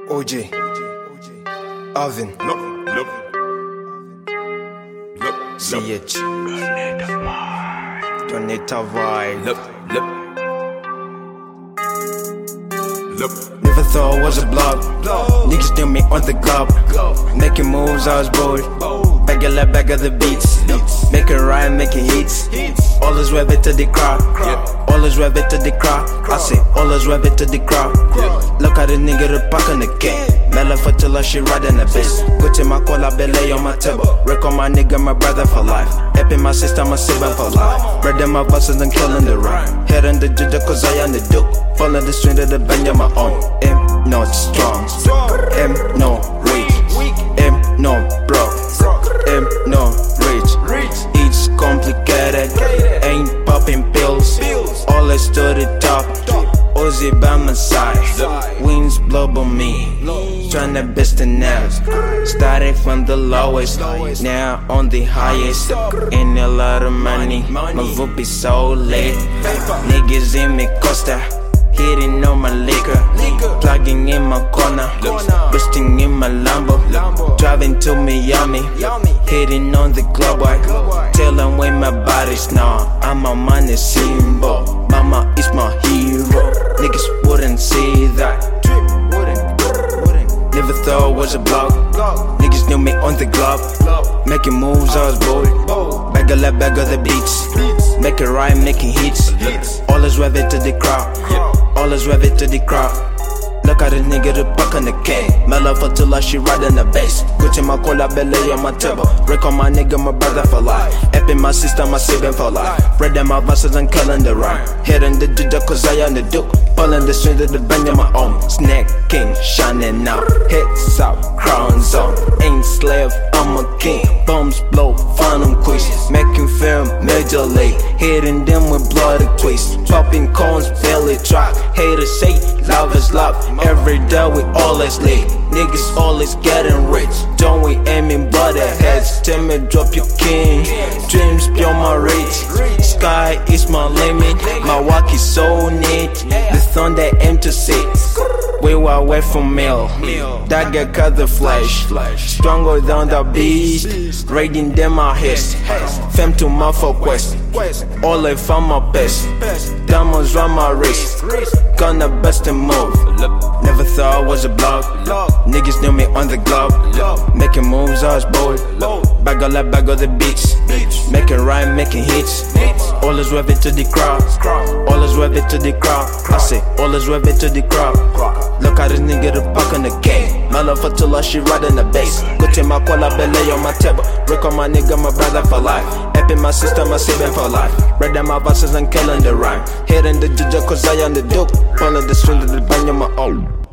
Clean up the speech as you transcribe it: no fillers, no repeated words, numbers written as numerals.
OJ, Alvin, CH, Doneta Vibe. Never thought I was a block. Niggas knew me on the club. Making moves, I was bold. Back of the beats. Making rhyme, making hits. All is rev it to the crowd. All is rev it to the crowd. I say, all is rev it to the crowd. Look at the nigga, the pack on the game. Mela for till she riding the best. Go to my call, I belay on my table. Wreck on my nigga, my brother for life. Epping my sister, my sibling for life. Bread in my buses and killing the rhyme. Head in the judah, cause I am the duke. Following the string of the band, on my own. M not strong. M no weak. M no broke. M no rich. It's complicated. Ain't popping pills. Always to the top. Ozzy by my side. Winds blow by me. Tryna best the next. Started from the lowest. Now on the highest. Ain't a lot of money. My vote be so late. Niggas in me Costa. Hitting on my liquor. Plugging in my corner. Boosting in my Lambo. Driving to Miami. Hitting on the globe. Telling where my body's now. I'm a money symbol. Mama is my hero. Niggas wouldn't see that. Never thought I was a block. Niggas knew me on the glove. Making moves, I was bold. Bag of the beats. Making rhyme, making hits. All is rev it to the crowd. All is rev it to the crowd. Look at the nigga, the pack on the cane. Mela for till she riding the bass. Go to my call, I belay on my table. Wreck on my nigga, my brother for life. Epping my sister, my sibling for life. Bread in my buses and killing the rhyme. Head in the judah, cause I am the duke. Pulling the string of the band on my own. Snake king, shining out. Heads up, crowns on. Ain't slave, I'm a king. Bombs blow, phantom quiz. Making film, major league. Hitting them with bloody twists. Popping cones, belly drop. Haters say, love is love. Every day we always late. Niggas always getting rich. Don't we aiming butt heads. Tell me drop your king. Dreams beyond my reach. Sky is my limit. My walk is so neat. The thunder aim to sit. We were away from meal. That get cut the flesh. Stronger than the beast. Raiding them our hits. Femme to my for quest. All I found my best. Diamonds round my wrist. Gonna best and move. Never thought I was a block. Niggas knew me on the glove. Making moves, I was bold. Bag of the beats. Making rhyme, making hits. All is rev it to the crowd. All is rev it to the crowd. I say, all is rev it to the crowd. Look at this nigga, the pack on the game. Mela for till she riding the bass. Go to my call, I belay on my table. Wreck on my nigga, my brother for life. Epping my sister, my sibling for life. Bread in my buses and killing the rhyme. Head in the judah, cause I am the duke. Pulling the string of the band on my own.